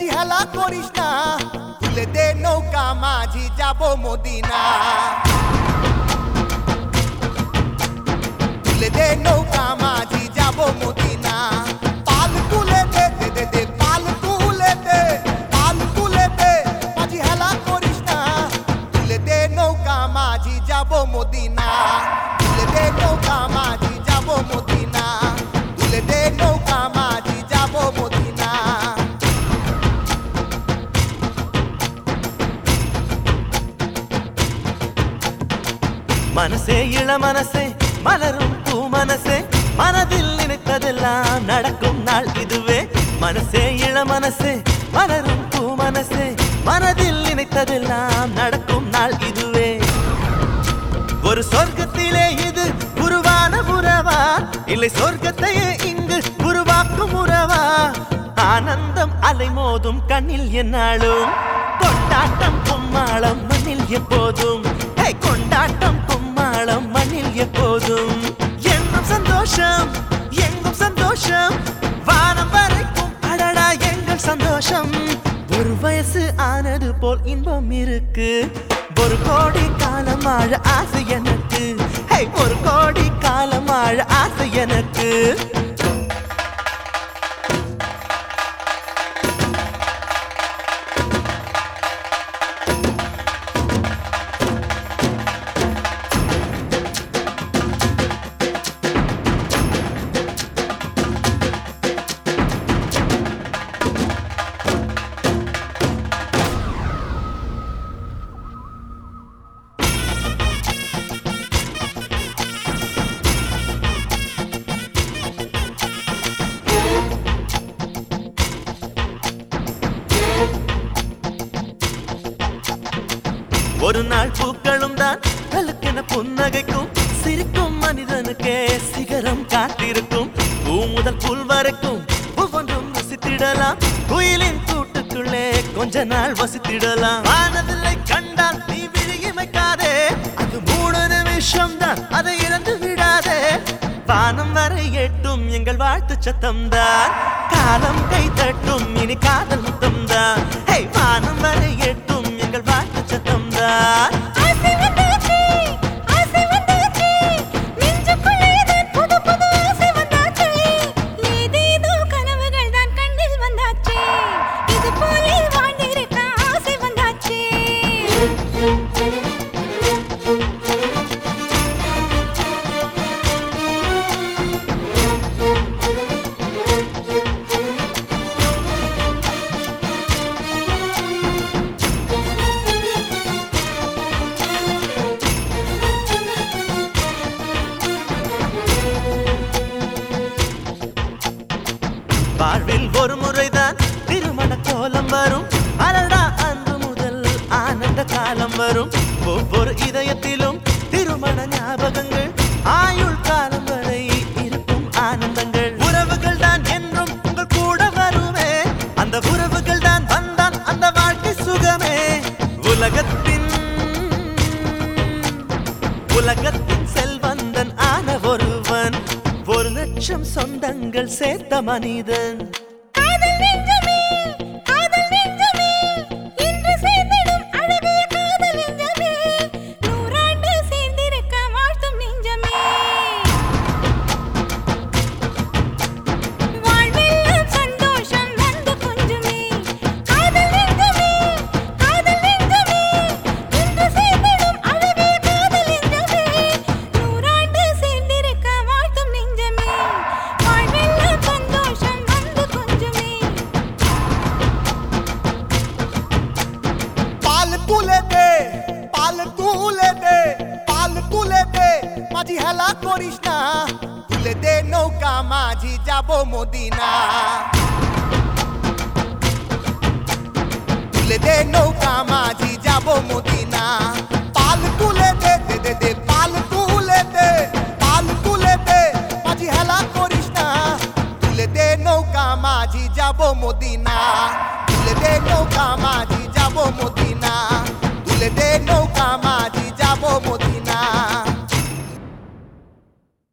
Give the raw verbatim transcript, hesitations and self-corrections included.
মাঝি হেলা করিস না, তুলে দে নৌকা মাঝি যাবো মদিনা। তুলে দে নৌকা মাঝি যাবো মদিনা। পাল তুলে দে দে দে দে পাল তুলে দে, পাল তুলে দে মাঝি হেলা করিস না, তুলে দে নৌকা মাঝি যাবো মদিনা। তুলে দে নৌকা মাঝি যাবো মদিনা, তুলে দে নৌকা মাঝি যাবো মদিনা। மனசே இள மனசே மலரும் பூ மனசே, மனதில் நினைத்ததெல்லாம் நடக்கும் நாள் இதுவே. மனசே இள மனசே மலரும் பூ மனசே, மனதில் நினைத்ததெல்லாம் நடக்கும் நாள் இதுவே. ஒரு சொர்க்கத்திலே இது உருவான உறவா, இல்லை சொர்க்கத்தையே இங்கு உருவாக்கும் உறவா? ஆனந்தம் அலைமோதும் கண்ணில் என்னாலும், கொண்டாட்டம் கும்மாளம் மண்ணில் எப்போதும். கொண்டாட்டம் கும்மாளம் மண்ணில் எப்போதும். எங்கும் சந்தோஷம் எங்கும் சந்தோஷம், வானம் வரைக்கும் அடடா எங்கள் சந்தோஷம். ஒரு வயசு ஆனது போல் இன்பம் இருக்கு, ஒரு கோடி காலம் வாழ ஆசை எனக்கு. ஒரு கோடி காலம் வாழ ஆசை எனக்கு. ஒரு நாள் பூக்களும் தான் கலுக்கென புன்னகைக்கும், சிரிக்கும் மனிதனுக்கே சிகரம் காத்திருக்கும். பூ முதல் புல் வரைக்கும் ஒவ்வொன்றும் வசித்திடலாம், குயிலின் கூட்டுக்குள்ளே கொஞ்ச நாள் வசித்திடலாம். வானவில்லை கண்டால் நீ விழியமைக்காதே, அது மூணு நிமிஷம் தான், அதை இழந்து விடாதே. வானம் வரை எட்டும் எங்கள் வாழ்த்து சத்தம் தான், காலம் கை தட்டும் இனி காதல் முத்தம் தான். வானம் வரை எட்டும் எங்கள் வாழ்த்து சத்தம் தான். வாழ்வில் ஒரு முறைதான் திருமண கோலம் வரும், அடடா அன்று முதல் ஆனந்த காலம் வரும். ஒவ்வொரு இதயத்திலும் திருமண ஞாபகங்கள், ஆயுள் காலம் வரை இருக்கும் ஆனந்தங்கள். உறவுகள் தான் என்றும் உங்கள் கூட வருமே, அந்த உறவுகள் தான் வந்தான் அந்த வாழ்க்கை சுகமே. உலகத்தின் உலகத்தின் செல்வந்தன் ஆன ஒருவன், ஒரு லட்சம் சொந்தங்கள் சேர்த்த மனிதன். মাঝি হেলা করিস না, তুলে দে নৌকা মাঝি যাবো মদিনা। তুলে দে নৌকা মাঝি যাবো মদিনা। পাল তুলে দে দে দে দে পাল তুলে দে, পাল তুলে দে মাঝি হেলা করিস না, তুলে দে নৌকা মাঝি যাবো মদিনা। তুলে দে নৌকা মাঝি যাবো মদিনা, তুলে দে নৌকা।